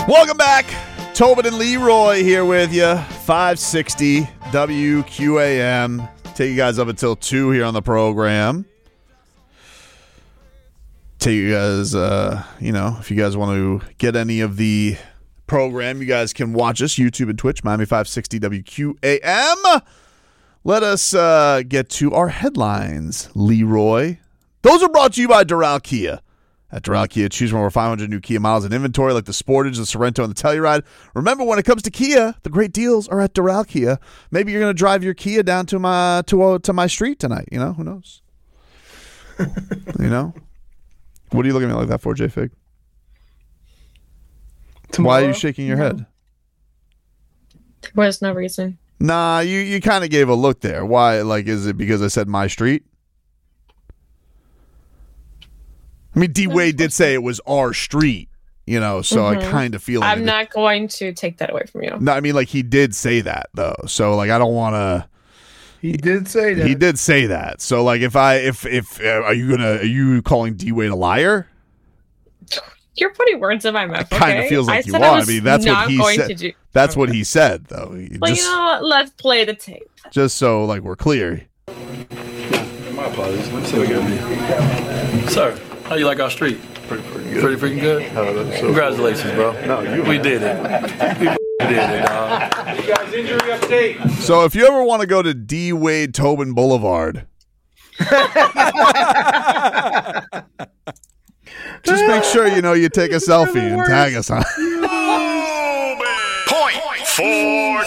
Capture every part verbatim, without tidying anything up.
Welcome back. Tobin and Leroy here with you. five sixty W Q A M. Take you guys up until two here on the program. Take you guys, uh, you know, if you guys want to get any of the program, you guys can watch us, YouTube and Twitch, Miami five sixty W Q A M. Let us uh, get to our headlines, Leroy. Those are brought to you by Doral Kia. At Doral Kia, choose from over five hundred new Kia models in inventory like the Sportage, the Sorento, and the Telluride. Remember, when it comes to Kia, the great deals are at Doral Kia. Maybe you're going to drive your Kia down to my to uh, to my street tonight. You know, who knows? You know? What are you looking at me like that for, J-Fig? Why are you shaking your no. head? There was no reason. Nah, you, you kind of gave a look there. Why? Like, is it because I said my street? I mean, D-Wade did say it was our street, you know, so mm-hmm. I kind of feel like... I'm not going to take that away from you. No, I mean, like, he did say that, though. So, like, I don't want to... He did say that. He did say that. So, like, if I... if if uh, Are you gonna... Are you calling D-Wade a liar? You're putting words in my mouth, okay? It kind of feels like I you are. I, I mean, that's what he said. Do- that's okay. what he said, though. Well, just, you know what? Let's play the tape. Just so, like, we're clear. My apologies. Let me see what you Sir, how you like our street? Pretty, pretty good. Pretty freaking good? Oh, so Congratulations, bro. No, you we did it. We did it, dog. You guys, injury update. So if you ever want to go to D. Wade Tobin Boulevard, just make sure, you know, you take a selfie and tag us on. Point for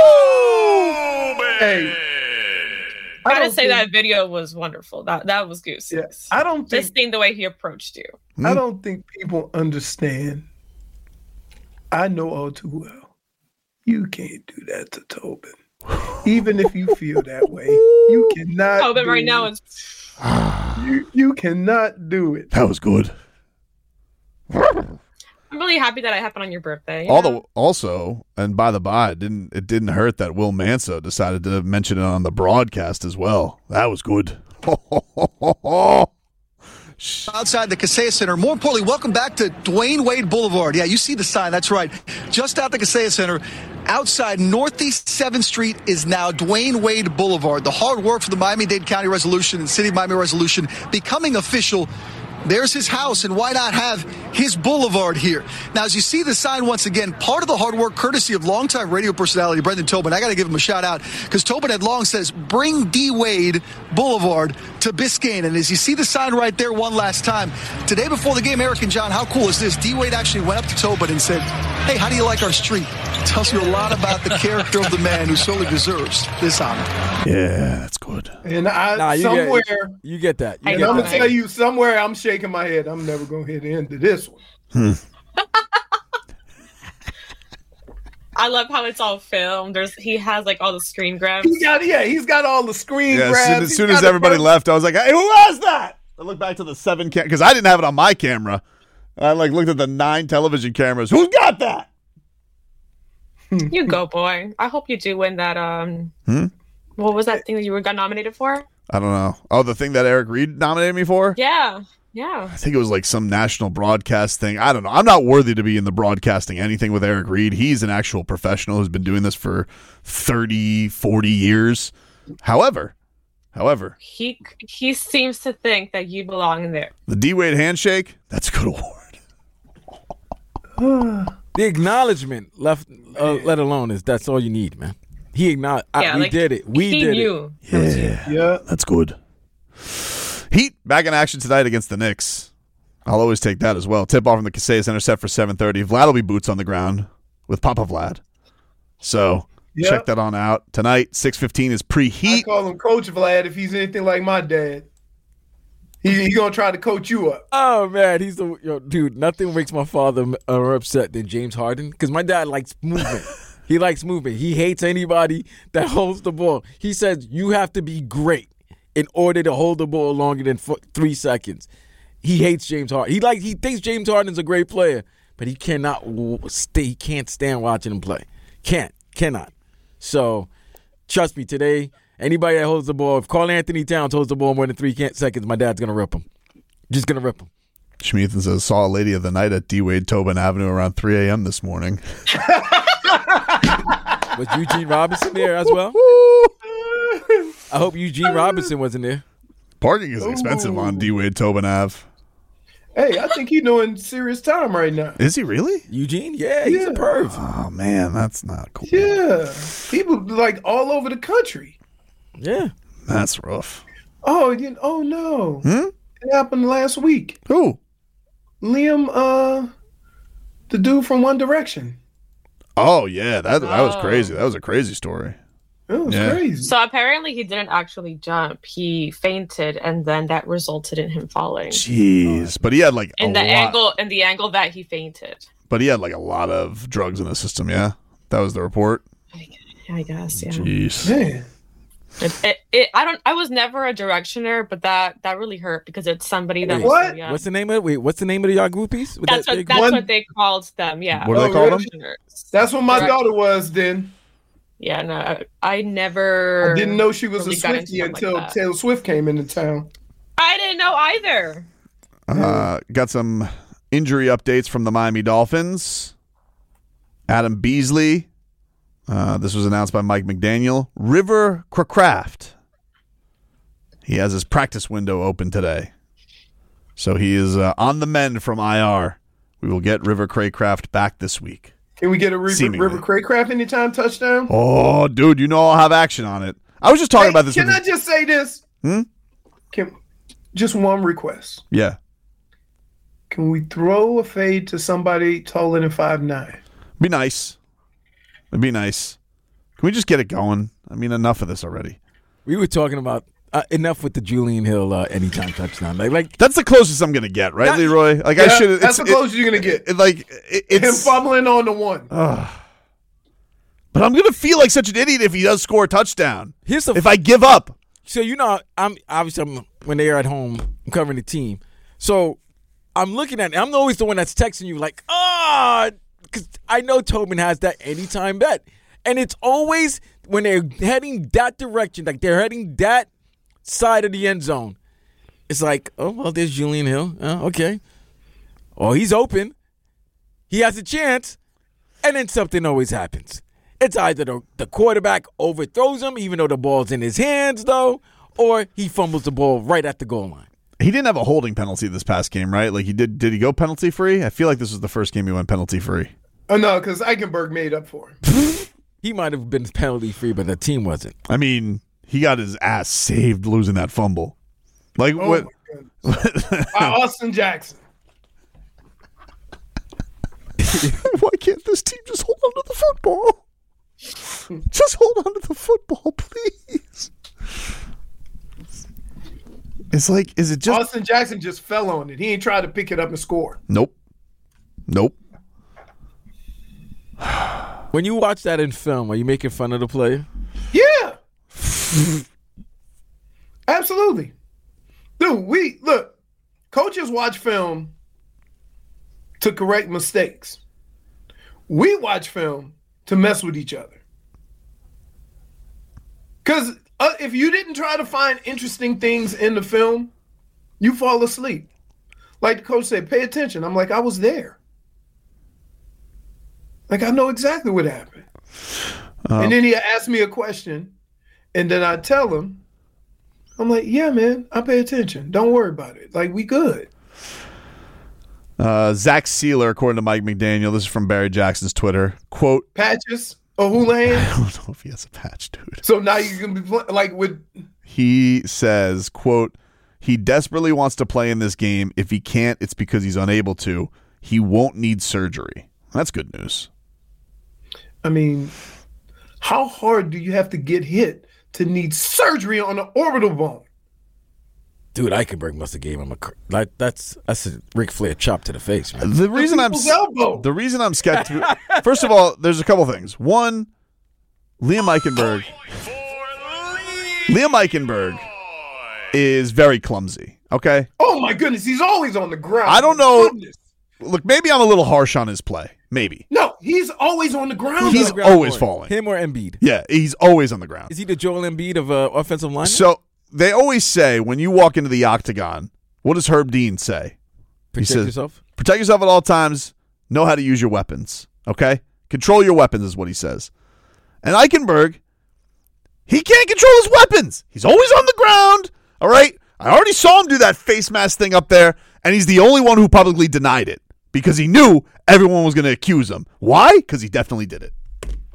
Hey. I gotta say think, that video was wonderful. That that was goose. Yeah, I don't think, just think the way he approached you. I don't think people understand. I know all too well. You can't do that to Tobin. Even if you feel that way, you cannot. Tobin right now is. You you cannot do it. That was good. I'm really happy that it happened on your birthday. You Although, also, and by the by, it didn't it didn't hurt that Will Manso decided to mention it on the broadcast as well. That was good. Outside the Kaseya Center. More importantly, welcome back to Dwayne Wade Boulevard. Yeah, you see the sign. That's right. Just out the Kaseya Center. Outside Northeast seventh Street is now Dwayne Wade Boulevard. The hard work for the Miami-Dade County Resolution and City of Miami Resolution becoming official. There's his house, and why not have his boulevard here? Now, as you see the sign once again, part of the hard work courtesy of longtime radio personality Brendan Tobin. I got to give him a shout out because Tobin had long says, bring D. Wade Boulevard to Biscayne. And as you see the sign right there one last time, today before the game, Eric and John, how cool is this? D. Wade actually went up to Tobin and said, hey, how do you like our street? It tells you a lot about the character of the man who certainly deserves this honor. Yeah, that's good. And I nah, you somewhere get, you get that. You and get I'm that. gonna tell you somewhere I'm shaking my head. I'm never gonna hit the end of this one. Hmm. I love how it's all filmed. There's he has like all the screen grabs. He got yeah, he's got all the screen Yeah, grabs. as soon as, soon as everybody left, I was like, hey, who was that? I looked back to the seven cam because I didn't have it on my camera. I like looked at the nine television cameras. Who's got that? You go, boy. I hope you do win that. Um, hmm? What was that thing that you were got nominated for? I don't know. Oh, the thing that Eric Reed nominated me for? Yeah, yeah. I think it was like some national broadcast thing. I don't know. I'm not worthy to be in the broadcasting anything with Eric Reed. He's an actual professional who's been doing this for thirty, forty years. However, however. He he seems to think that you belong in there. The D-Wade handshake, that's a good award. The acknowledgement left, uh, let alone is that's all you need, man. He acknowledged. Yeah, we like, did it. We he did knew. it. Yeah, yeah, that's good. Heat back in action tonight against the Knicks. I'll always take that as well. Tip off from the Kaseya Center set for seven thirty. Vlad will be boots on the ground with Papa Vlad. So yep. Check that on out tonight. six fifteen is pre-Heat. I call him Coach Vlad if he's anything like my dad. He, he gonna try to coach you up. Oh man, he's the yo, dude. Nothing makes my father more upset than James Harden because my dad likes movement. He likes movement. He hates anybody that holds the ball. He says you have to be great in order to hold the ball longer than f- three seconds. He hates James Harden. He like he thinks James Harden's a great player, but he cannot w- stay. He can't stand watching him play. Can't, cannot. So trust me, today. Anybody that holds the ball, if Karl Anthony Towns holds the ball more than three seconds, my dad's going to rip him. Just going to rip him. Schmeathan says, saw a lady of the night at D. Wade Tobin Avenue around three a.m. this morning. Was Eugene Robinson there as well? I hope Eugene Robinson wasn't there. Parking is expensive Ooh. on D. Wade Tobin Ave. Hey, I think he's doing serious time right now. Is he really? Eugene? Yeah, he's Yeah. a perv. Oh, man, that's not cool. Yeah. People like all over the country. Yeah. That's rough. Oh, you, oh no. Hmm? It happened last week. Who? Liam, uh, the dude from One Direction. Oh, yeah, that, that was Oh. crazy. That was a crazy story. It was Yeah. crazy. So apparently he didn't actually jump. He fainted, and then that resulted in him falling. Jeez. But he had like In a the lot. angle, in the angle that he fainted. But he had like a lot of drugs in his system, yeah? That was the report? I, I guess, yeah. Jeez. Man. It, it, it, I don't. I was never a directioner, but that that really hurt because it's somebody that Wait, was so what? young. What's the name of it? Wait, what's the name of the y'all groupies? With That's that what big- that's One- what they called them. Yeah. What do they Oh, call them? Directioners. That's what my Right. daughter was then. Yeah. No, I, I never. I didn't know she was really a got into Swiftie them like until that. Taylor Swift came into town. I didn't know either. Uh, got some injury updates from the Miami Dolphins. Adam Beasley. Uh, this was announced by Mike McDaniel. River Cracraft. He has his practice window open today. So he is uh, on the mend from I R. We will get River Cracraft back this week. Can we get a River, Seemingly. River Craycraft anytime touchdown? Oh, dude, you know I'll have action on it. I was just talking Hey, about this. Can with I just say this? Hmm? Can just one request? Yeah. Can we throw a fade to somebody taller than five nine? Be nice. It'd be nice. Can we just get it going? I mean, enough of this already. We were talking about uh, enough with the Julian Hill uh, anytime touchdown. Like, like That's the closest I'm gonna get, right, That- Leroy? Like I Yeah, should. that's the closest you're gonna get. It, like it, Him it's. fumbling on the one. Ugh. But I'm gonna feel like such an idiot if he does score a touchdown. here's the If I give up, So you know, I'm obviously I'm, when they're at home, I'm covering the team. So I'm looking at it. I'm always the one that's texting you like, ah, because I know Tobin has that anytime bet, and it's always when they're heading that direction, like they're heading that side of the end zone. It's like, oh well, there's Julian Hill. Oh, okay. Oh, he's open. He has a chance, and then something always happens. It's either the, the quarterback overthrows him, even though the ball's in his hands, though, or he fumbles the ball right at the goal line. he didn't have a holding penalty this past game, right? Like he did. Did he go penalty free? I feel like this was the first game he went penalty free. Oh no, because Eichenberg made up for him. He might have been penalty free, but the team wasn't. I mean, he got his ass saved losing that fumble. Like Oh what? my goodness. By Austin Jackson. Why can't this team just hold on to the football? Just hold on to the football, please. It's like, is it just? Austin Jackson just fell on it. He ain't tried to pick it up and score. Nope. Nope. When you watch that in film, are you making fun of the player? Yeah. Absolutely. Dude, we look, coaches watch film to correct mistakes. We watch film to mess with each other. Because uh, if you didn't try to find interesting things in the film, you fall asleep. Like the coach said, pay attention. I'm like, I was there. Like, I know exactly what happened. And then he asked me a question, and then I tell him, I'm like, yeah, man, I pay attention. Don't worry about it. Like, we good. Uh, Zach Sealer, according to Mike McDaniel, this is from Barry Jackson's Twitter. Quote, Patches, O'Houlihan. I don't know if he has a patch, dude. So now you can be pl- like with He says, quote, he desperately wants to play in this game. If he can't, it's because he's unable to. He won't need surgery. That's good news. I mean, how hard do you have to get hit to need surgery on the orbital bone? Dude, Eichenberg must have gave him a cr- like that's that's a Ric Flair chop to the face, man. The reason I'm people's elbow. the reason I'm skeptical. First of all, there's a couple things. One, Liam Eichenberg. Liam Eichenberg is very clumsy. Okay, Oh my goodness, he's always on the ground. I don't know. Goodness. look, maybe I'm a little harsh on his play. Maybe No, he's always on the ground. he's though. always falling. Him or Embiid? Yeah, he's always on the ground. Is he the Joel Embiid of uh, offensive line? So they always say when you walk into the octagon, what does Herb Dean say? Protect says, yourself. Protect yourself at all times. Know how to use your weapons. Okay? Control your weapons is what he says. And Eichenberg, he can't control his weapons. He's always on the ground. All right? I already saw him do that face mask thing up there, and he's the only one who publicly denied it because he knew everyone was going to accuse him. Why? Because he definitely did it.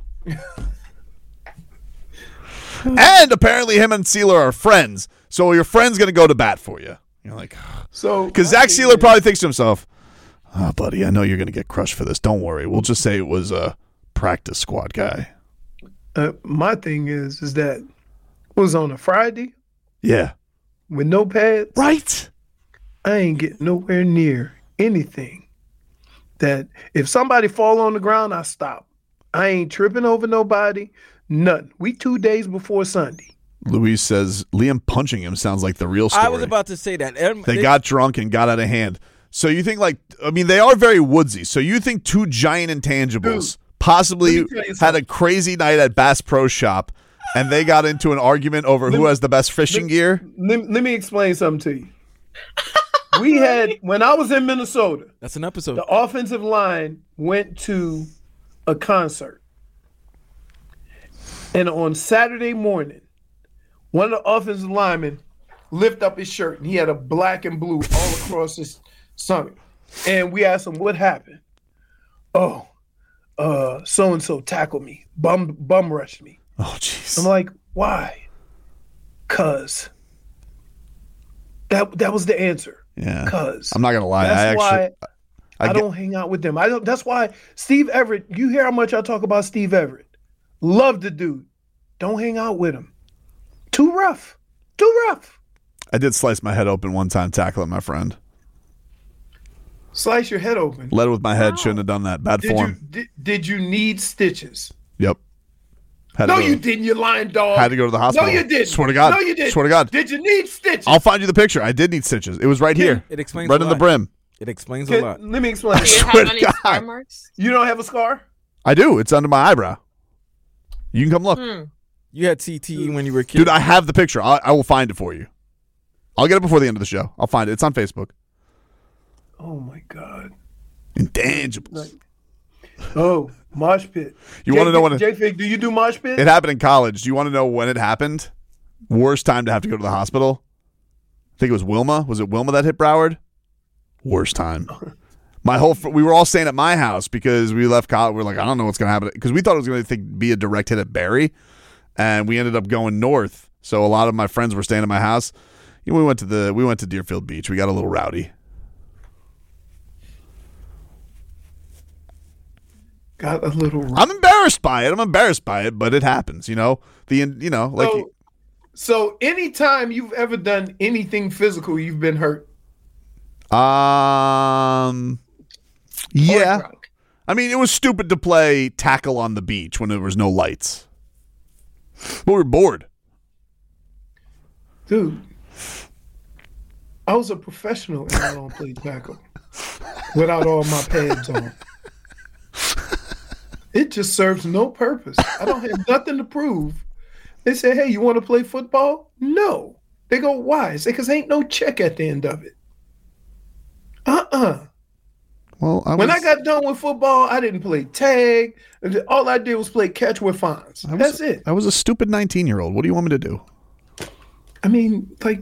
And apparently him and Sealer are friends, so your friend's going to go to bat for you. You're like, So because Zach Sealer probably thinks to himself, oh, buddy, I know you're going to get crushed for this. Don't worry. We'll just say it was a practice squad guy. Uh, my thing is, is that it was on a Friday Yeah. with no pads. Right? I ain't getting nowhere near anything that if somebody fall on the ground, I stop. I ain't tripping over nobody. Nothing. We two days before Sunday. Luis says Liam punching him sounds like the real story. I was about to say that. Um, They it- got drunk and got out of hand. So you think like, I mean, they are very woodsy. So you think two giant intangibles Dude, possibly let me tell you had something. a crazy night at Bass Pro Shop and they got into an argument over who me- has the best fishing gear? Let, let me explain something to you. We had, when I was in Minnesota, That's an episode. the offensive line went to a concert. And on Saturday morning, one of the offensive linemen lifted up his shirt and he had a black and blue all across his stomach. And we asked him what happened. Oh, uh, so-and-so tackled me, bum bum rushed me. Oh, jeez. I'm like, why? Cause that that was the answer. Yeah. Cause I'm not going to lie. that's I actually, why I, I, get, don't hang out with them. I don't. That's why Steve Everett. You hear how much I talk about Steve Everett? Love the dude. Don't hang out with him. Too rough. Too rough. I did slice my head open one time tackling my friend. Slice your head open. Led with my head. Shouldn't have done that. Bad Did you form. did, did you need stitches? Yep. Had to No, go- you didn't. You lying dog. Had to go to the hospital. No, you didn't. Swear to God. No, you didn't. Swear to God. Did you need stitches? I'll find you the picture. I did need stitches. It was right here. It explains right a in the lot. brim. It explains a Can- lot. Let me explain. Do you swear have to any God. scar marks? You don't have a scar? I do. It's under my eyebrow. You can come look. Hmm. You had C T E when you were a kid. Dude, I have the picture. I, I will find it for you. I'll get it before the end of the show. I'll find it. It's on Facebook. Oh my God. Intangibles. Oh, mosh pit. You wanna know when it- J-Fig, do you do mosh pit? It happened in college. Do you want to know when it happened? Worst time to have to go to the hospital? I think it was Wilma. Was it Wilma that hit Broward? Worst time. My whole fr- we were all staying at my house because we left college. We are like, I don't know what's going to happen because we thought it was going to be a direct hit at Barry, and we ended up going north. So a lot of my friends were staying at my house. You know, we went to the we went to Deerfield Beach. We got a little rowdy. Got a little. I'm embarrassed by it. I'm embarrassed by it, but it happens. You know the you know like So, so anytime you've ever done anything physical, you've been hurt. um Or yeah. drunk? I mean, it was stupid to play tackle on the beach when there was no lights. But we were bored. Dude, I was a professional and I don't play tackle without all my pads on. It just serves no purpose. I don't have nothing to prove. They say, hey, you want to play football? No. They go, why? I say, because ain't no check at the end of it. Uh-uh. Well, I was, When I got done with football, I didn't play tag. All I did was play catch with fines. I was, That's it. I was a stupid nineteen-year-old. What do you want me to do? I mean, like,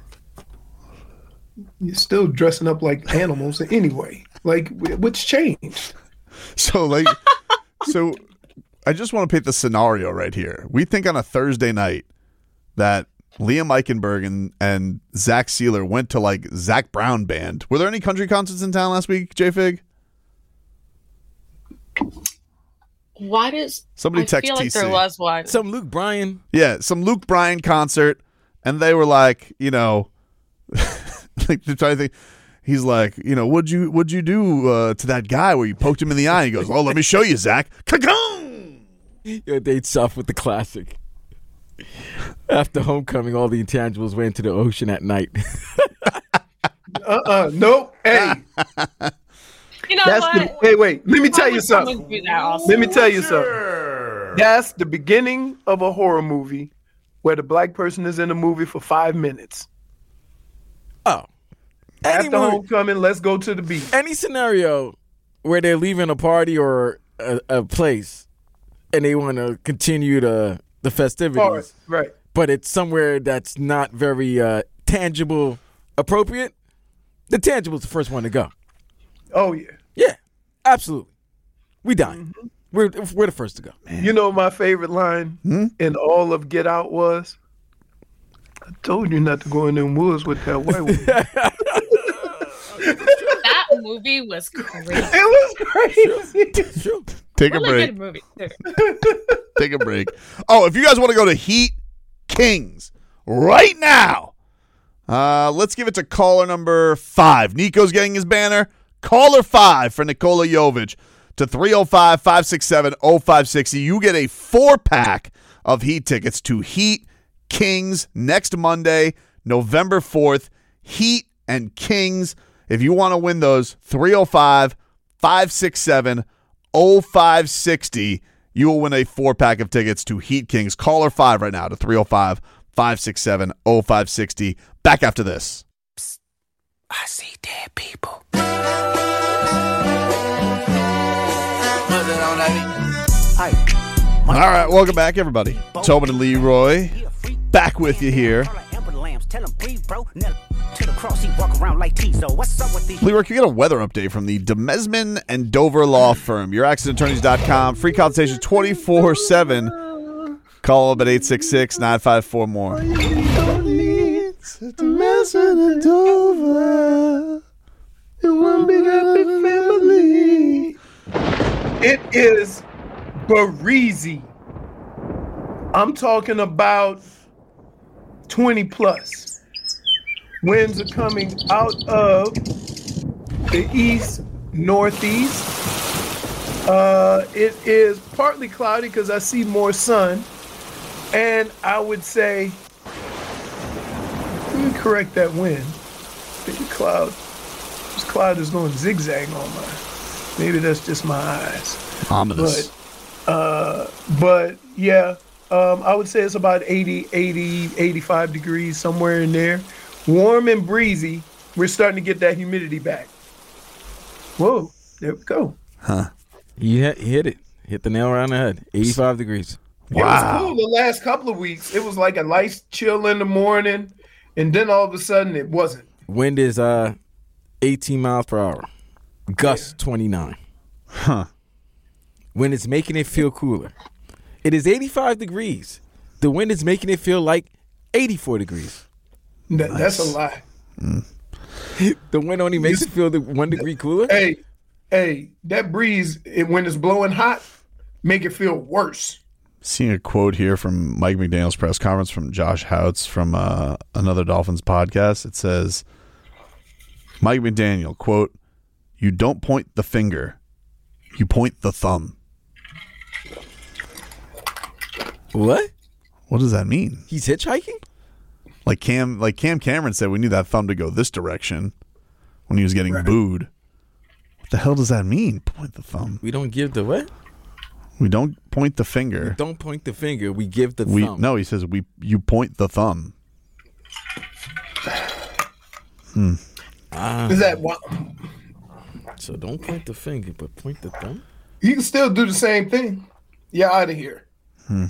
you're still dressing up like animals anyway. Like, what's changed? So, like, so I just want to paint the scenario right here. We think on a Thursday night that Liam Eichenberg and, and Zach Sealer went to, like, Zach Brown Band. Were there any country concerts in town last week, J-Fig? Why does Somebody I text feel like T C. there was one? Some Luke Bryan. Yeah, some Luke Bryan concert, and they were like, you know, like they're trying to think. He's like, you know, what'd you what'd you do uh, to that guy where you poked him in the eye? He goes, oh, let me show you, Zach. Ka-gong! Yo, they'd soft with the classic. After homecoming, all the intangibles went to the ocean at night. Uh-uh. Nope. Hey, You know that's what? the, wait, wait. Let me Why tell you would someone something. do that also? Let me tell you something. That's the beginning of a horror movie where the black person is in a movie for five minutes. Oh. After Anyone- homecoming, let's go to the beach. Any scenario where they're leaving a party or a, a place and they want to continue the the festivities, All right, right. but it's somewhere that's not very uh, tangible, appropriate, the tangible is the first one to go. Oh yeah. Yeah, absolutely. We dying. Mm-hmm. We're we're the first to go. Man. You know what my favorite line hmm? in all of Get Out was? I told you not to go in them woods with that white woman. That movie was crazy. It was crazy. Sure. Sure. Take really a break. Good movie too. Take a break. Oh, if you guys want to go to Heat Kings right now, uh, let's give it to caller number five. Nico's getting his banner. Caller five for Nikola Jovic to three oh five, five six seven, oh five six oh. You get a four-pack of Heat tickets to Heat Kings next Monday, November fourth. Heat and Kings. If you want to win those, three oh five, five six seven, oh five six oh. You will win a four-pack of tickets to Heat Kings. Caller five right now to three oh five, five six seven, oh five six oh. Back after this. Psst. I see dead people. All right, welcome back, everybody. Tobin and Leroy, back with you here. Leroy, can you get a weather update from the Demesman and Dover Law Firm? Your accident attorneys dot com. Free consultation twenty-four seven. Call them at eight six six, nine five four, more. Demesman and Dover. One big happy family. It is breezy. I'm talking about twenty plus. Winds are coming out of the east, northeast. Uh, it is partly cloudy because I see more sun. And I would say, let me correct that wind. The cloud, this cloud is going zigzag on mine. Maybe that's just my eyes. Ominous. But, uh, but yeah, um, I would say it's about eighty, eighty, eighty-five degrees, somewhere in there. Warm and breezy. We're starting to get that humidity back. Whoa, there we go. Huh. You hit, hit it. Hit the nail around the head. eighty-five degrees. Wow. It was cool the last couple of weeks. It was like a nice chill in the morning, and then all of a sudden it wasn't. Wind is uh, eighteen miles per hour. Gust yeah. twenty-nine. Huh. Wind is making it feel cooler. It is eighty-five degrees. The wind is making it feel like eighty-four degrees. That, nice. That's a lie. Mm. The wind only makes it feel the one degree cooler? Hey, hey, that breeze, it, when it's blowing hot, make it feel worse. Seeing a quote here from Mike McDaniel's press conference from Josh Houts from uh, another Dolphins podcast. It says, Mike McDaniel, quote, "You don't point the finger, you point the thumb." What? What does that mean? He's hitchhiking? Like Cam, like Cam Cameron said, we need that thumb to go this direction when he was getting right. booed. What the hell does that mean? Point the thumb. We don't give the what? We don't point the finger. We don't point the finger. We give the we, thumb. No, he says we. You point the thumb. Hmm. Uh, Is that what? So don't point the finger, but point the thumb. You can still do the same thing. You're out of here. Hmm.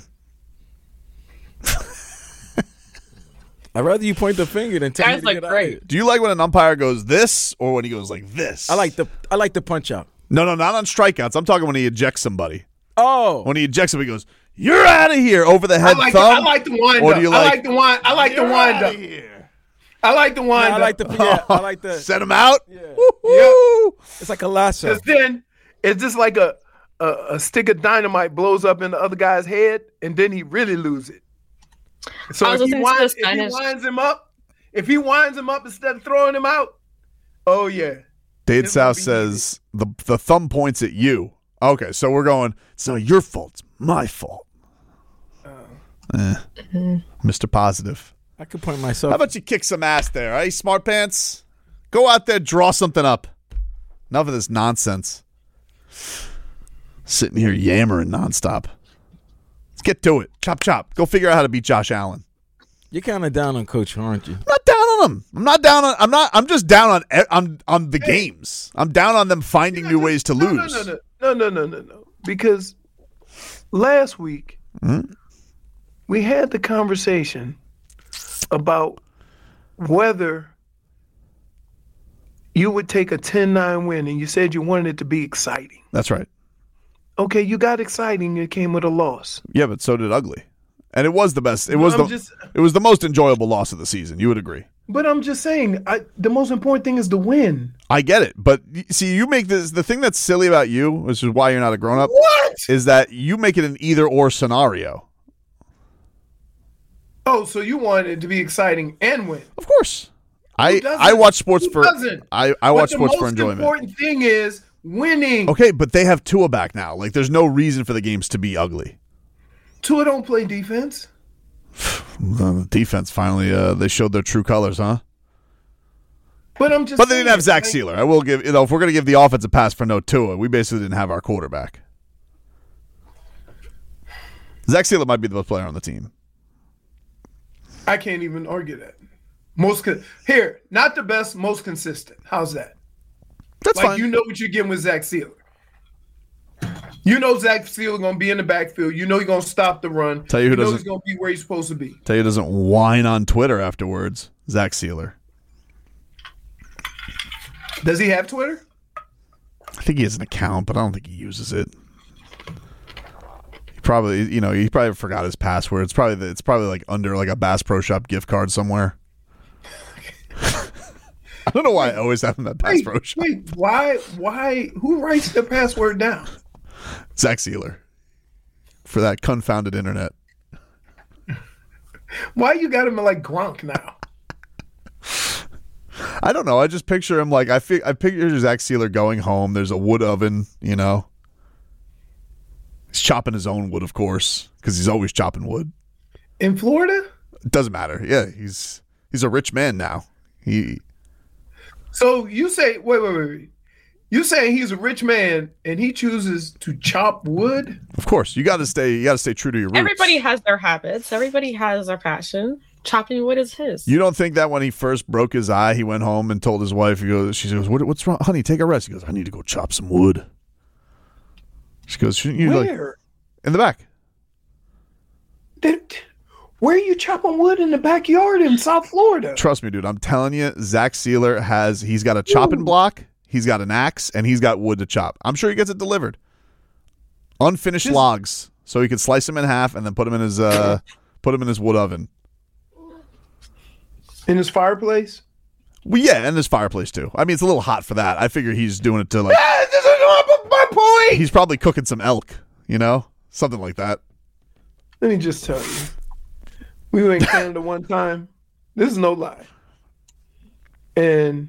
I'd rather you point the finger than tell me to like get great. out. Do you like when an umpire goes this or when he goes like this? I like the I like the punch out. No, no, not on strikeouts. I'm talking when he ejects somebody. Oh, when he ejects somebody, he goes, "You're out of here!" Over the head I like thumb. The, I like the wind or up. do you I like, like the wind. I like the wind up. Here. I like the wind no, I like the up. yeah, I like the set him out. Yeah. Yep. It's like a lasso. Because then it's just like a, a a stick of dynamite blows up in the other guy's head, and then he really lose it. So if he, winds, if he winds him up. If he winds him up instead of throwing him out, oh, yeah. Dade South says the the thumb points at you. Okay, so we're going, it's not your fault, it's my fault. Uh, eh. mm-hmm. Mister Positive. I could point myself. How about you kick some ass there, eh, smart pants? Go out there, draw something up. Enough of this nonsense. Sitting here yammering nonstop. Let's get to it. Chop, chop. Go figure out how to beat Josh Allen. You're kind of down on Coach, aren't you? I'm not down on them. I'm not down on. I'm not. I'm just down on. e- I'm on the games. I'm down on them finding new ways to no, lose. No, no, no, no, no, no, no. Because last week Mhm. we had the conversation about whether you would take a ten nine win, and you said you wanted it to be exciting. That's right. Okay, you got exciting. It came with a loss. Yeah, but so did ugly, and it was the best. It was I'm the. just- it was the most enjoyable loss of the season. You would agree. But I'm just saying, I, the most important thing is the win. I get it, but y- see, you make this the thing that's silly about you, which is why you're not a grown up. What? Is that you make it an either or scenario? Oh, so you want it to be exciting and win? Of course. I doesn't? I watch sports Who for doesn't? I I But watch the sports for most enjoyment. important thing is winning. Okay, but they have Tua back now. Like, there's no reason for the games to be ugly. Tua don't play defense. The defense finally uh, they showed their true colors, huh? But I'm just. But they didn't have Zach saying, Sealer. I will give you know if we're gonna give the offense a pass for no Tua, we basically didn't have our quarterback. Zach Sealer might be the best player on the team. I can't even argue that. Most con- here, not the best, most consistent. How's that? That's like fine. you know what you're getting with Zach Sealer. You know Zach Sealer gonna be in the backfield. You know he's gonna stop the run. Tell you who know doesn't- he's gonna be where he's supposed to be. Tell you doesn't whine on Twitter afterwards. Zach Sealer. Does he have Twitter? I think he has an account, but I don't think he uses it. He probably, you know, he probably forgot his password. It's probably the, it's probably like under like a Bass Pro Shop gift card somewhere. I don't know why I always have him at Bass Wait, Pro Shop. wait, why? Why? Who writes the password down? Zach Sealer for that confounded internet. Why you got him like Gronk now? I don't know. I just picture him like I fi- I picture Zach Sealer going home. There's a wood oven, you know. He's chopping his own wood, of course, because he's always chopping wood. In Florida? It doesn't matter. Yeah, he's he's a rich man now. He So you say, wait, wait, wait, wait. You saying he's a rich man and he chooses to chop wood? Of course, you got to stay. You got to stay true to your roots. Everybody has their habits. Everybody has their passion. Chopping wood is his. You don't think that when he first broke his eye, he went home and told his wife, he goes, she goes, what, what's wrong? Honey, take a rest. He goes, I need to go chop some wood. She goes, shouldn't you like Where? in the back? Did, where are you chopping wood in the backyard in South Florida? Trust me, dude. I'm telling you, Zach Sealer has, he's got a chopping block, he's got an axe, and he's got wood to chop. I'm sure he gets it delivered. Unfinished Just- logs. So he could slice them in half and then put them in his, uh, put them in his wood oven. In his fireplace? Well, yeah, and this fireplace too. I mean, it's a little hot for that. I figure he's doing it to like, Ah, this is not my point. he's probably cooking some elk, you know, something like that. Let me just tell you. We were in Canada one time. This is no lie. And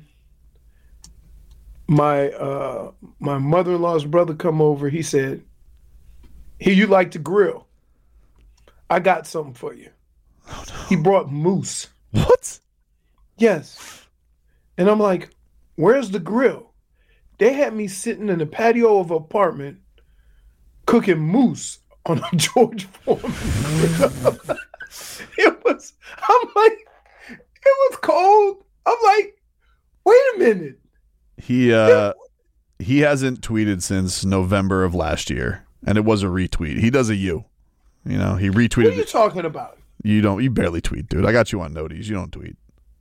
my uh my mother-in-law's brother come over. He said, "Here, you like to grill? I got something for you." Oh, no. He brought moose. What? Yes. And I'm like, "Where's the grill?" They had me sitting in the patio of an apartment cooking moose on a George Foreman grill. It was, I'm like, it was cold. I'm like, wait a minute. He uh he hasn't tweeted since November of last year, and it was a retweet. He does a you, you know. He What are retweeted you it. talking about? You don't. You barely tweet, dude. I got you on noties. You don't tweet.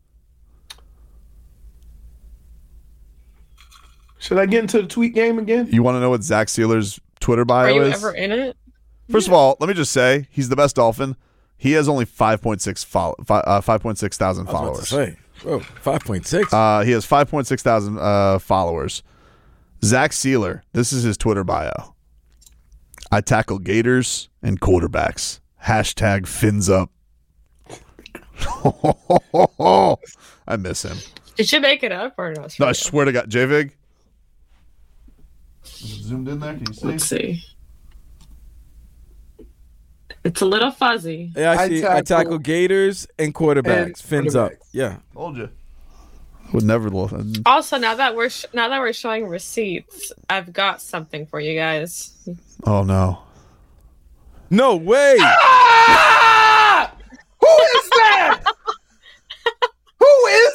Should I get into the tweet game again? You want to know what Zach Sealer's Twitter bio Are you is? ever in it? First of all, let me just say he's the best Dolphin. He has only five point six follow, uh, five point six thousand I was about to followers. say, oh, five point six. Uh, he has five point six thousand uh, followers. Zach Sealer, this is his Twitter bio. I tackle gators and quarterbacks. Hashtag fins up. I miss him. Did you make it up or no? No, I swear to God, J-Vig. Zoomed in there. Can you see? Let's see. It's a little fuzzy. Yeah, I I see. I tackle- tackle gators and quarterbacks. and Fins up. quarterbacks. Yeah. Told you. Would never. lo- Also, now that we're sh- now that we're showing receipts, I've got something for you guys. Oh no. No way. Ah! Who is that? Who is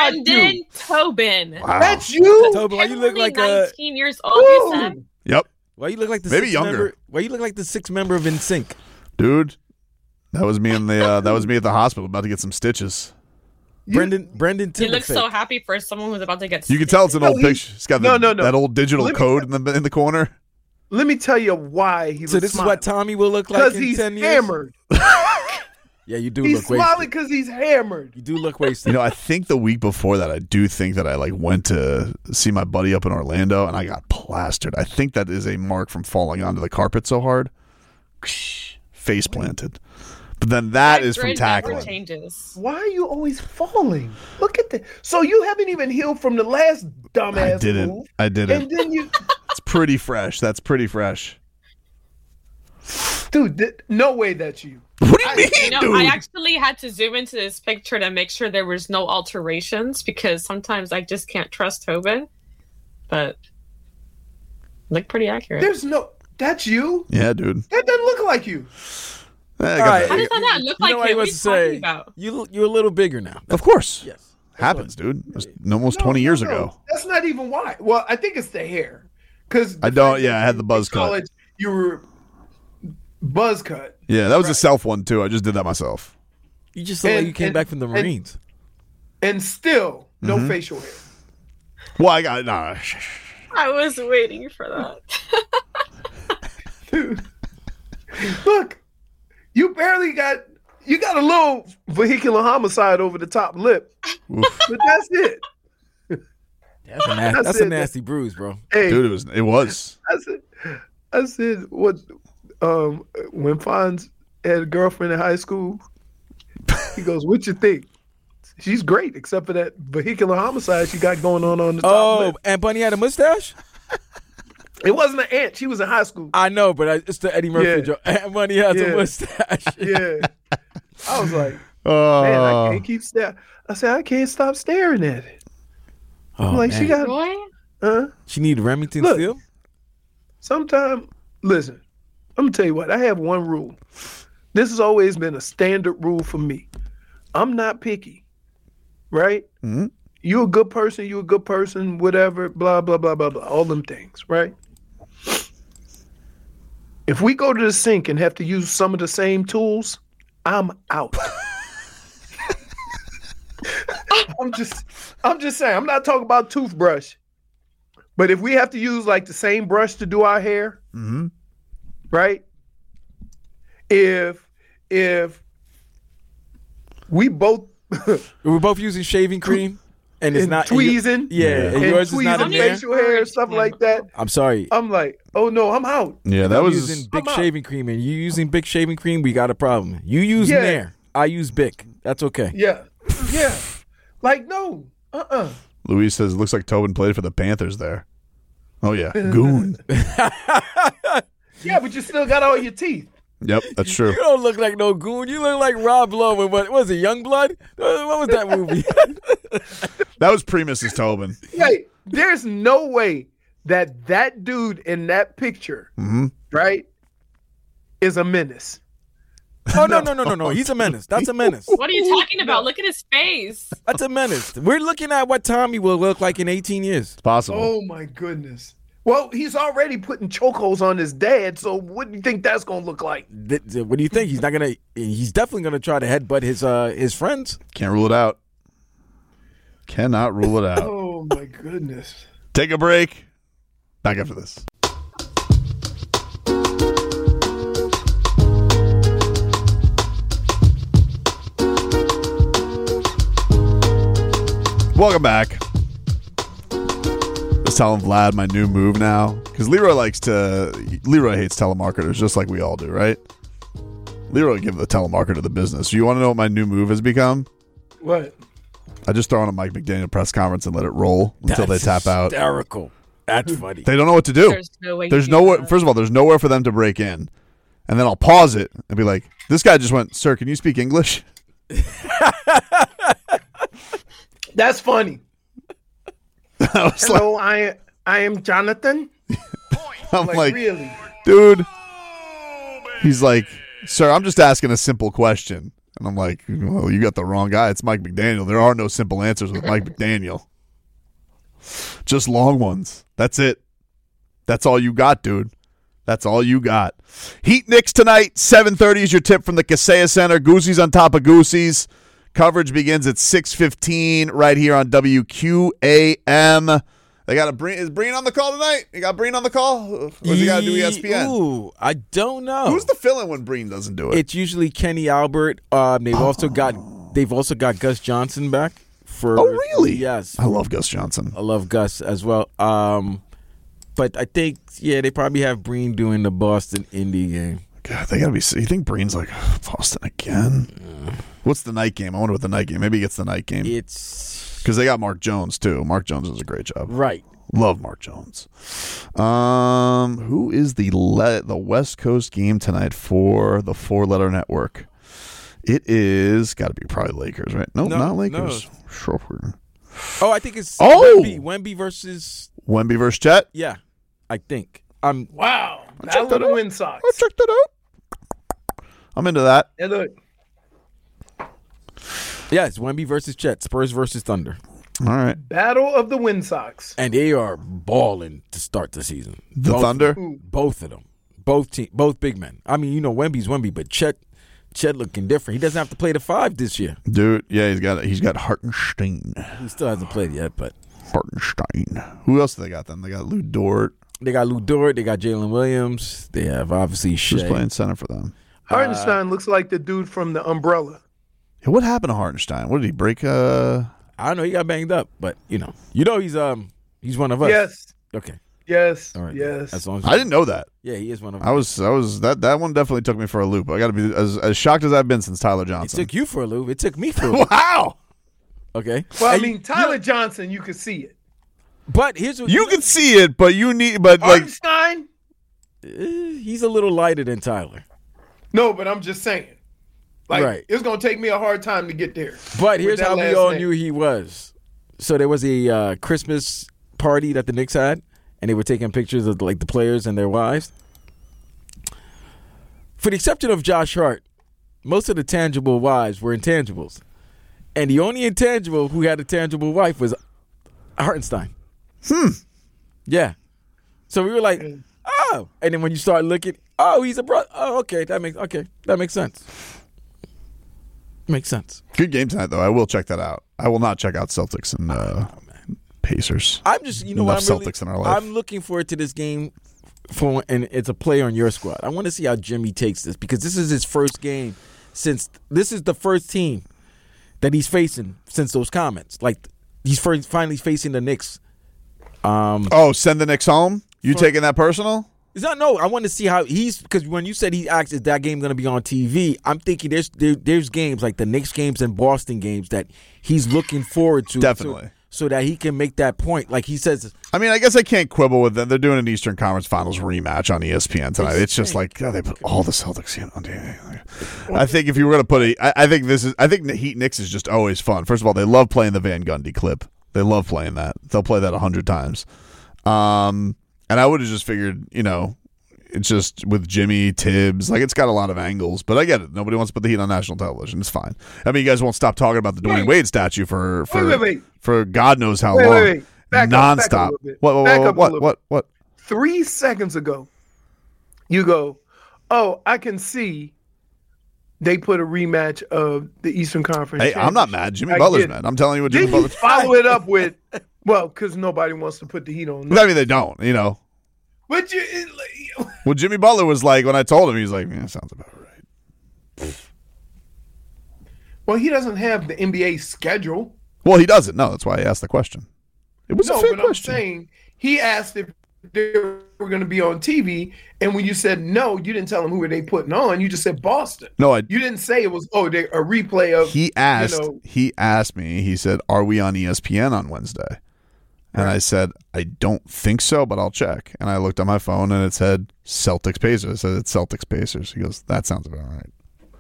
Brendan you. Tobin. Wow. That's you. Tobin, why you look Only like a? nineteen years old, you said? Yep, Why you look like the Maybe sixth younger. member? Why you look like the sixth member of N Sync? dude. That was me in the. Uh, that was me at the hospital about to get some stitches. Brendan Brendan He looks Timberfake. so happy for someone who's about to get You can tell it's an No, old he- picture. It's got no, the, no, no. that old digital Let me- code in the in the corner. Let me tell you why he was So this is what Tommy will look like because in he's ten years. hammered. Yeah, you do He's look smiling wasted. because he's hammered. You do look wasted. You know, I think the week before that, I do think that I like went to see my buddy up in Orlando, and I got plastered. I think that is a mark from falling onto the carpet so hard, face planted. But then that My is from grin never tackling. changes. Why are you always falling? Look at that. So you haven't even healed from the last dumbass I didn't. move. I didn't. And then you, It's pretty fresh. That's pretty fresh. dude, th- no way that's you. What do you mean, You know, dude? I actually had to zoom into this picture to make sure there was no alterations because sometimes I just can't trust Tobin. But look pretty accurate. There's no. That's you. yeah, dude. That doesn't look like you. Eh, I got All right. that. How does that not look You like know what him? he What wants are to you talking say? about? You look, you're a little bigger now. Of course. Yes. Happens, dude. It was almost No, twenty no, years no. ago. That's not even why. Well, I think it's the hair. Because I don't- yeah, I had the buzz cut. College, you were buzz cut, Yeah, that was a Right. self one too. I just did that myself. You just look like And- you came and- back from the and- Marines. and still no Mm-hmm. facial hair. Well, I got no. I was waiting for that. Dude, look, you barely got. You got a little vehicular homicide over the top lip, Oof. but that's it. That's a, nasty, That's that's a it. nasty bruise, bro. Hey, Dude, it was. It was. I said, I said, what? Um, when Fonz had a girlfriend in high school, he goes, "What you think?" She's great, except for that vehicular homicide she got going on on the top Oh, lip. and Bunny had a mustache? It wasn't an aunt. She was in high school. I know, but I, it's the Eddie Murphy Yeah. joke. And Bunny has Yeah. a mustache. Yeah, I was like, Oh, man, I can't keep staring. I said, I can't stop staring at it. Oh, I'm like, man. she got, Roy? huh? She need Remington Look. Steel? Sometime, listen, I'm gonna tell you what. I have one rule. This has always been a standard rule for me. I'm not picky, right? Mm-hmm. You a good person. You a good person. Whatever. Blah blah blah blah blah. All them things, right? If we go to the sink and have to use some of the same tools, I'm out. I'm just, I'm just saying. I'm not talking about toothbrush, but if we have to use like the same brush to do our hair, Mm-hmm. right? If if we both We're both using shaving cream, and it's and not and you- tweezing, Yeah, Yeah. and and yours is not tweezing in there. facial hair and stuff like that, I'm sorry. I'm like, oh no, I'm out. Yeah, that I'm was. using Bic I'm out. shaving cream, and you using Bic shaving cream. We got a problem. You use Yeah. Nair. I use Bic. That's okay. Yeah, yeah. Like no, uh, uh Luis says, "Looks like Tobin played for the Panthers there." Oh yeah, goon. Yeah, but you still got all your teeth. Yep, that's true. You don't look like no goon. You look like Rob Lowe. and What was it? Youngblood? What was that movie? That was pre Missus Tobin. Hey, there's no way that that dude in that picture, Mm-hmm. right, is a menace. Oh no no no no no! He's a menace. That's a menace. What are you talking about? Look at his face. That's a menace. We're looking at what Tommy will look like in eighteen years. It's possible. Oh my goodness. Well, he's already putting chokeholds on his dad, so what do you think that's gonna look like? Th- th- What do you think? He's not gonna. He's definitely gonna try to headbutt his uh his friends. Can't rule it out. Cannot rule it out. Oh my goodness. Take a break. Back after this. Welcome back. Just telling Vlad my new move now. Because Leroy likes to... Leroy hates telemarketers just like we all do, right? Leroy give the telemarketer the business. You want to know what my new move has become? What? I just throw on a Mike McDaniel press conference and let it roll until That's they tap out. Hysterical. That's funny. They don't know what to do. There's no way. you There's do nowhere. that. First of all, there's nowhere for them to break in, and then I'll pause it and be like, "This guy just went, sir. Can you speak English?" That's funny. I was like, Hello, I I am Jonathan. I'm Like, like, really? dude. He's like, sir, I'm just asking a simple question. And I'm like, well, you got the wrong guy. It's Mike McDaniel. There are no simple answers with Mike McDaniel. Just long ones. That's it. That's all you got, dude. That's all you got. Heat Knicks tonight, seven thirty is your tip from the Kaseya Center. Goosey's on top of Goosey's. Coverage begins at six fifteen right here on W Q A M. They got a Breen. Is Breen on the call tonight? You got Breen on the call? Or does he got to do E S P N? Ooh, I don't know. Who's the fill-in when Breen doesn't do it? It's usually Kenny Albert. Um, they've oh. also got they've also got Gus Johnson back. For oh, really? Yes. I love Gus Johnson. I love Gus as well. Um, but I think, yeah, they probably have Breen doing the Boston Indy game. God, they got to be. You think Breen's like, Boston again? Yeah. What's the night game? I wonder what the night game. Maybe he gets the night game. It's because they got Mark Jones too. Mark Jones does a great job. Right. Love Mark Jones. Um, who is the le- the West Coast game tonight for the Four Letter Network? It is got to be probably Lakers, right? Nope, no, not Lakers. No. Sure. Oh, I think it's oh! Wemby. Wemby versus Wemby versus Chet. Yeah, I think. I'm wow. That was the Win Sox. I checked that out. I'm into that. Yeah, look. Yeah, it's Wemby versus Chet. Spurs versus Thunder. All right. Battle of the Win Sox. And they are balling to start the season. The both, Thunder? Both of them. Both team, both big men. I mean, you know, Wemby's Wemby, but Chet Chet looking different. He doesn't have to play the five this year. Dude, yeah, he's got he's got Hartenstein. He still hasn't played yet, but Hartenstein. Who else do they got then? They got Lou Dort. They got Lou Dort. They got Jalen Williams. They have obviously Shea. Who's playing center for them? Hartenstein uh, looks like the dude from the Umbrella. Yeah, what happened to Hartenstein? What did he break? Uh... I don't know. He got banged up, but you know, you know, he's um he's one of us. Yes. Okay. Yes. All right. Yes. As long as I didn't know that. Yeah, he is one of us. I was, I was that that one definitely took me for a loop. I got to be as, as shocked as I've been since Tyler It Johnson. took you for a loop. It took me for a loop. Wow. Okay. Well, I And mean, you- Tyler you- Johnson, you could see it. But here's what You can see it, but you need, but like, Hartenstein? Uh, he's a little lighter than Tyler. No, but I'm just saying. Like, Right. it's going to take me a hard time to get there. But with here's that how we last all name. knew he was. So there was a uh, Christmas party that the Knicks had, and they were taking pictures of like the players and their wives. For the exception of Josh Hart, most of the tangible wives were intangibles. And the only intangible who had a tangible wife was Hartenstein. hmm. Yeah. So we were like, oh. And then when you start looking, oh, he's a brother. Oh, okay. That makes okay. That makes sense. Makes sense. Good game tonight, though. I will check that out. I will not check out Celtics and uh, Pacers. I'm just, you know, Enough what I'm really, Celtics in our life. I'm looking forward to this game, for, and it's a player on your squad. I want to see how Jimmy takes this because this is his first game since this is the first team that he's facing since those comments. Like he's first, finally facing the Knicks. Um, Oh, send the Knicks home? You For- taking that personal? Is that no? I want to see how he's because when you said he asked, "Is that game going to be on T V?" I'm thinking there's there, there's games like the Knicks games and Boston games that he's looking forward to, Definitely. so, so that he can make that point. Like he says, I mean, I guess I can't quibble with them. They're doing an Eastern Conference Finals rematch on E S P N tonight. It's just like God, they put all the Celtics in on T V. I think if you were going to put a, I, I think this is, I think the Heat Knicks is just always fun. First of all, they love playing the Van Gundy clip. They love playing that. They'll play that a hundred times. Um, and I would have just figured, you know, it's just with Jimmy, Tibbs, like it's got a lot of angles, but I get it. Nobody wants to put the Heat on national television. It's fine. I mean, you guys won't stop talking about the Dwayne Wade statue for for Wait, wait, wait. for God knows how Wait, long. wait, wait. Back up, back up a Nonstop. little bit. What? What? Back What? up a What? little What? What? Three seconds ago, you go, oh, I can see they put a rematch of the Eastern Conference. Hey, I'm not Championship. mad. Jimmy I Butler's get it. mad. I'm telling you what Jimmy Then you Butler. follow it up with, well, because nobody wants to put the heat on. I mean, they don't. You know. But you, it, like, Well, Jimmy Butler was like when I told him, he's like, "Yeah, sounds about right." well, he doesn't have the N B A schedule. Well, he doesn't. No, that's why I asked the question. It was No, a fair but question. I'm saying he asked if they were going to be on T V, and when you said no, you didn't tell him who were they putting on. You just said Boston. No, I. You didn't say it was oh, they a replay of. He asked. You know, He asked me. He said, "Are we on E S P N on Wednesday?" And I said, "I don't think so, but I'll check." And I looked on my phone, and it said Celtics Pacers. I said, "It's Celtics Pacers." He goes, "That sounds about right."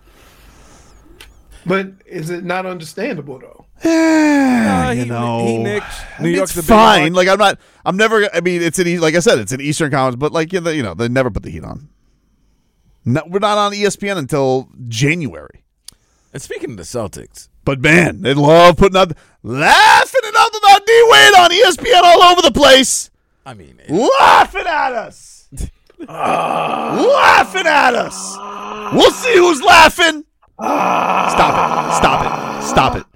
but is it not understandable though? Yeah, Uh, you he- know, he Knicks. I New mean, York's it's a big fine. market. Like I'm not. I'm never. I mean, it's an. E- Like I said, it's an Eastern Conference, but like you know, you know, they never put the Heat on. No, we're not on E S P N until January. And speaking of the Celtics, But man, they love putting out, laughing at nothing about D Wade on E S P N all over the place. I mean, it, Laughing at us. Laughing at us. We'll see who's laughing. Stop it. Stop it. Stop it.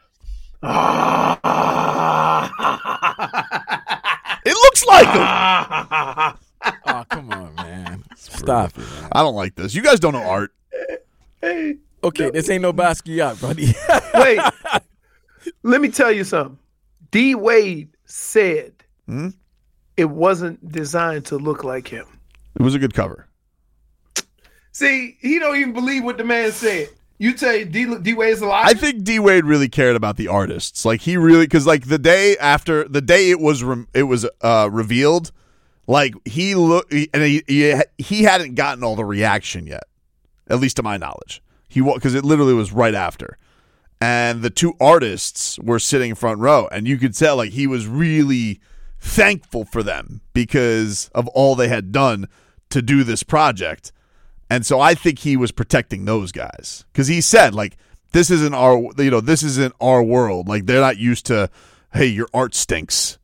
It looks like him. oh come on, man, stop it. Man. I don't like this. You guys don't know art. Hey, Okay, this ain't no Basquiat, buddy. wait. Let me tell you something. D Wade said Hmm? it wasn't designed to look like him. It was a good cover. See, he don't even believe what the man said. You tell you D, D Wade's a liar? I think D Wade really cared about the artists. Like he really, because like the day after the day it was re- it was uh, revealed, like he looked and he, he he hadn't gotten all the reaction yet, at least to my knowledge. He because it literally was right after, and the two artists were sitting front row, and you could tell like he was really thankful for them because of all they had done to do this project. And so I think he was protecting those guys because he said, like, this isn't our, you know, this isn't our world. Like, they're not used to, hey, your art stinks.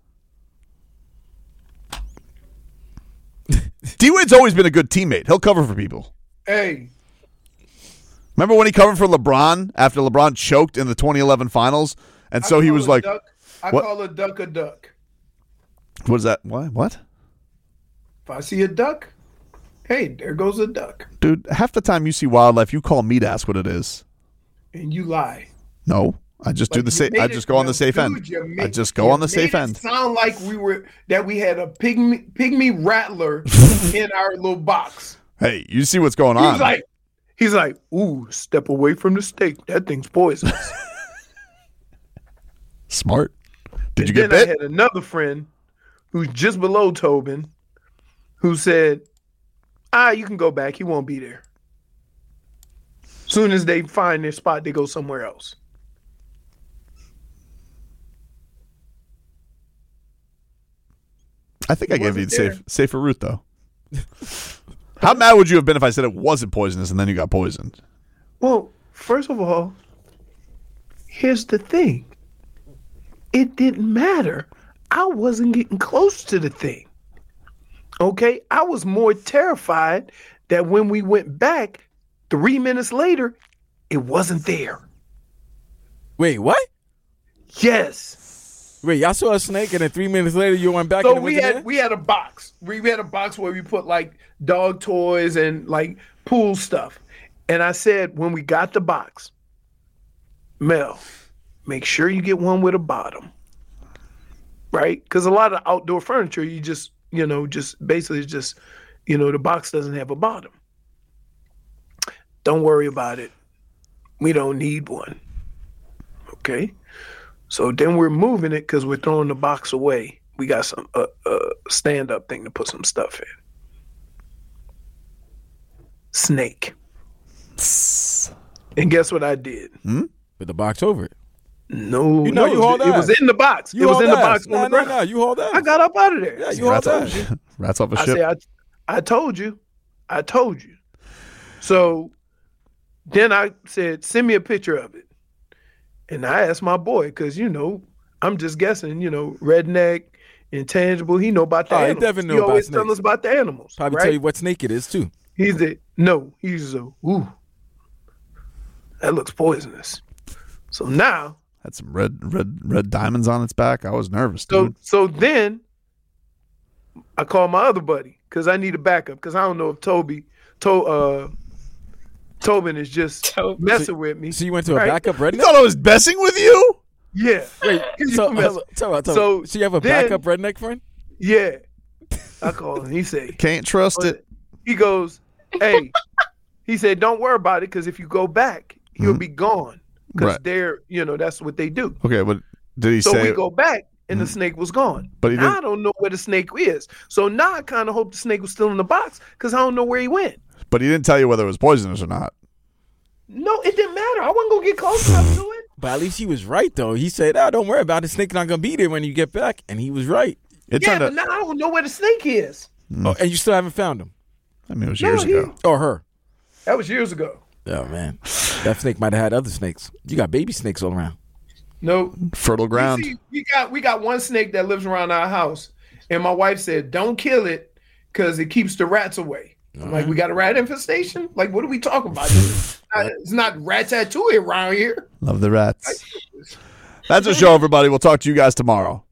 D-Wade's always been a good teammate. He'll cover for people. Hey, Remember when he covered for LeBron after LeBron choked in the twenty eleven finals? And so I he call was a like, duck, I what? call a duck a duck. What is that? What? What? If I see a duck, hey, there goes a duck. Dude, half the time you see wildlife, you call me to ask what it is. And you lie. No, I just do Like, the you safe. made I it- just go on the no, safe dude, end. you I made- just go you on the made safe it end. Sound like we were that we had a pygmy pygmy rattler in our little box. Hey, you see what's going He's on? like, he's like, ooh, step away from the steak. That thing's poisonous. Smart. Did you And get then bit? I had another friend who's just below Tobin, who said, "Ah, you can go back. He won't be there." Soon as they find their spot, they go somewhere else. I think I gave you wasn't the there. safe, safer route, though. How mad would you have been if I said it wasn't poisonous and then you got poisoned? Well, first of all, here's the thing. It didn't matter. I wasn't getting close to the thing. Okay? I was more terrified that when we went back, three minutes later, it wasn't there. Wait, what? Yes. Wait, y'all saw a snake, and then three minutes later, you went back. So and it we wasn't had there? we had a box. We, we had a box where we put like dog toys and like pool stuff. And I said when we got the box, Mel, make sure you get one with a bottom. Right? Because a lot of outdoor furniture, you just, you know, just basically just, you know, the box doesn't have a bottom. Don't worry about it. We don't need one. Okay? So then we're moving it because we're throwing the box away. We got some uh, uh, stand-up thing to put some stuff in. Snake. And guess what I did? With the box over it. No, You know no, you hauled it, it was ass. in the box. You it was hauled in the ass. box on Nah, the nah, ground. nah, you hauled ass. I got up out of there. Yeah, you hauled Rats off, ass. a ship. Rats off a I ship. say, I, I told you. I told you. So then I said, send me a picture of it. And I asked my boy, because, you know, I'm just guessing, you know, redneck, intangible. He know about the Oh, he animals. definitely know he about always tell snakes. us about the animals. Probably right? tell you what snake it is, too. He's a, no, he's a, ooh, that looks poisonous. So now, Had some red, red, red diamonds on its back. I was nervous, so dude. so then I called my other buddy because I need a backup because I don't know if Toby, to, uh, Tobin is just Toby. messing with me. So you went to a Right. backup You redneck? thought I was messing with you? Yeah. Wait, You so, mess- uh, tell me, tell so me. So you have a then- backup redneck friend? Yeah. I called him. He said, Can't trust it. he goes, hey, he said, don't worry about it because if you go back, he'll Mhm. be gone because Right. they're, you know, that's what they do. Okay, but did he So say? we go back and the Mhm. snake was gone. But he Now didn't- I don't know where the snake is. So now I kind of hope the snake was still in the box because I don't know where he went. But he didn't tell you whether it was poisonous or not. No, it didn't matter. I wasn't gonna get close enough to it. But at least he was right, though. He said, oh, don't worry about it. The snake's not going to be there when you get back. And he was right. It Yeah, turned but out. now I don't know where the snake is. Oh, and you still haven't found him? I mean, it was No, years he- ago. Or her? That was years ago. Oh man, that snake might have had other snakes. You got baby snakes all around. Nope. Fertile ground. See, we got we got one snake that lives around our house, and my wife said, "Don't kill it because it keeps the rats away." I'm like, we got a rat infestation? Like, what are we talking about? It's not, it's not ratatouille around here. Love the rats. That's the show, everybody. We'll talk to you guys tomorrow.